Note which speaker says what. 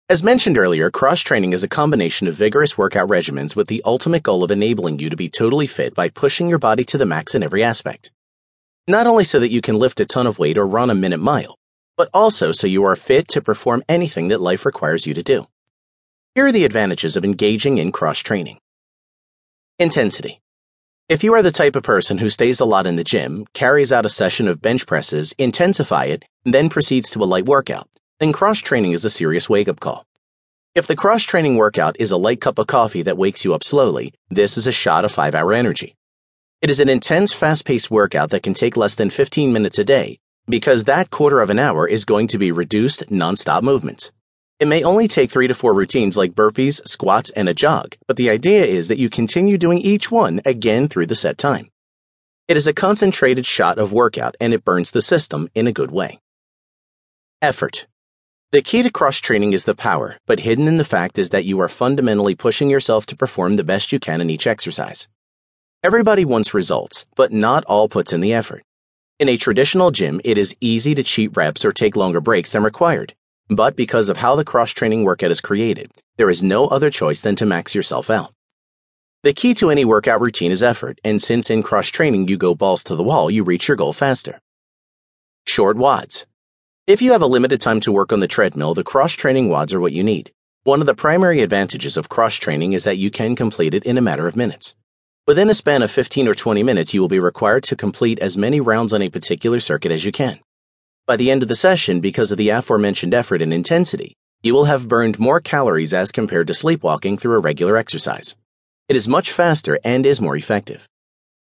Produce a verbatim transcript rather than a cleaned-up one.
Speaker 1: As mentioned earlier, cross-training is a combination of vigorous workout regimens with the ultimate goal of enabling you to be totally fit by pushing your body to the max in every aspect. Not only so that you can lift a ton of weight or run a minute mile, but also so you are fit to perform anything that life requires you to do. Here are the advantages of engaging in cross-training. Intensity. If you are the type of person who stays a lot in the gym, carries out a session of bench presses, intensify it, and then proceeds to a light workout, then cross-training is a serious wake-up call. If the cross-training workout is a light cup of coffee that wakes you up slowly, this is a shot of five-hour energy. It is an intense, fast-paced workout that can take less than fifteen minutes a day, because that quarter of an hour is going to be reduced, non-stop movements. It may only take three to four routines like burpees, squats, and a jog, but the idea is that you continue doing each one again through the set time. It is a concentrated shot of workout, and it burns the system in a good way. Effort. The key to cross-training is the power, but hidden in the fact is that you are fundamentally pushing yourself to perform the best you can in each exercise. Everybody wants results, but not all puts in the effort. In a traditional gym, it is easy to cheat reps or take longer breaks than required, but because of how the cross-training workout is created, there is no other choice than to max yourself out. The key to any workout routine is effort, and since in cross-training you go balls to the wall, you reach your goal faster. Short W O Ds. If you have a limited time to work on the treadmill, the cross-training W O Ds are what you need. One of the primary advantages of cross-training is that you can complete it in a matter of minutes. Within a span of fifteen or twenty minutes, you will be required to complete as many rounds on a particular circuit as you can. By the end of the session, because of the aforementioned effort and intensity, you will have burned more calories as compared to sleepwalking through a regular exercise. It is much faster and is more effective.